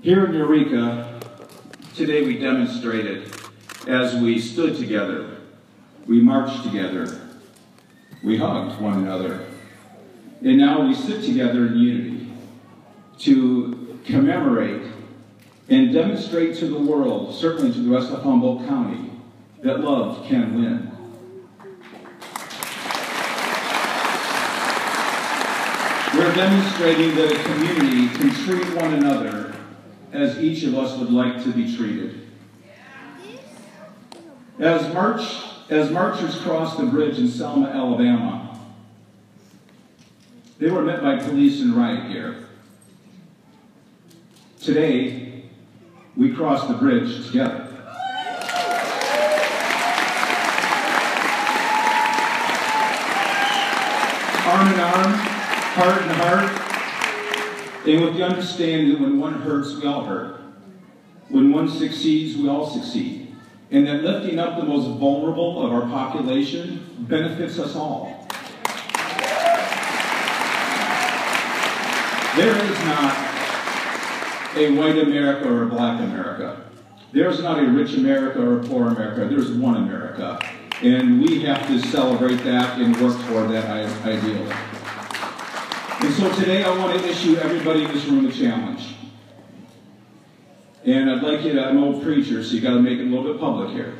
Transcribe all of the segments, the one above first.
Here in Eureka, today we demonstrated as we stood together, we marched together, we hugged one another, and now we sit together in unity to commemorate and demonstrate to the world, certainly to the rest of Humboldt County, that love can win. We're demonstrating that a community can treat one another as each of us would like to be treated. As marchers crossed the bridge in Selma, Alabama, they were met by police in riot gear. Today, we cross the bridge together. Arm in arm, heart in heart, and with the understanding that when one hurts, we all hurt. When one succeeds, we all succeed. And that lifting up the most vulnerable of our population benefits us all. There is not a white America or a black America. There's not a rich America or a poor America. There's one America. And we have to celebrate that and work toward that ideal. And so today I want to issue everybody in this room a challenge. And I'd like you to, I'm an old preacher, so you got to make it a little bit public here.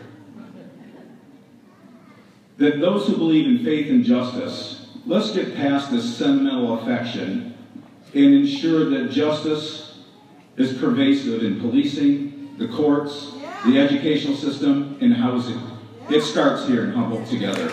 That those who believe in faith and justice, let's get past this sentimental affection and ensure that justice is pervasive in policing, the courts, the educational system, and housing. It starts here in Humboldt together.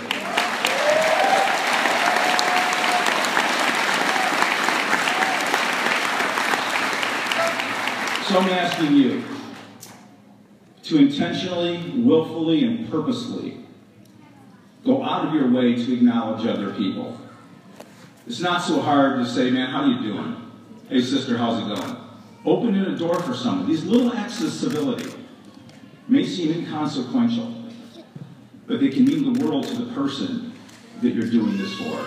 So I'm asking you to intentionally, willfully, and purposely go out of your way to acknowledge other people. It's not so hard to say, man, how you doing? Hey, sister, how's it going? Opening a door for someone. These little acts of civility may seem inconsequential, but they can mean the world to the person that you're doing this for.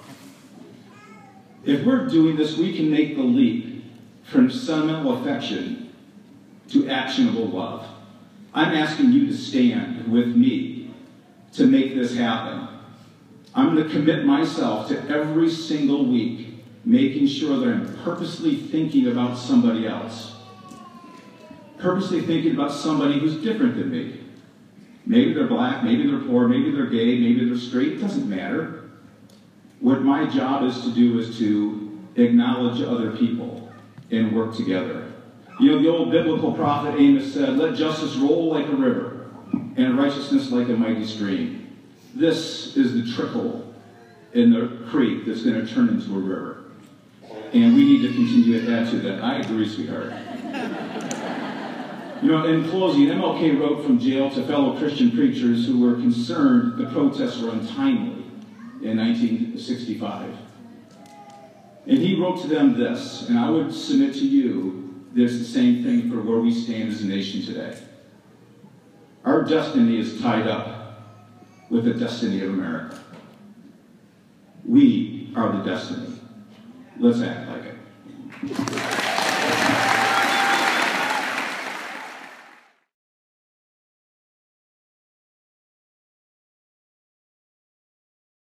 If we're doing this, we can make the leap from sentimental affection to actionable love. I'm asking you to stand with me to make this happen. I'm going to commit myself to every single week making sure that I'm purposely thinking about somebody else. Purposely thinking about somebody who's different than me. Maybe they're black, maybe they're poor, maybe they're gay, maybe they're straight. It doesn't matter. What my job is to do is to acknowledge other people and work together. You know, the old biblical prophet Amos said, let justice roll like a river and righteousness like a mighty stream. This is the trickle in the creek that's going to turn into a river. And we need to continue to add to that. I agree, sweetheart. You know, in closing, MLK wrote from jail to fellow Christian preachers who were concerned the protests were untimely in 1965. And he wrote to them this, and I would submit to you, there's the same thing for where we stand as a nation today. Our destiny is tied up with the destiny of America. We are the destiny. Let's act like it.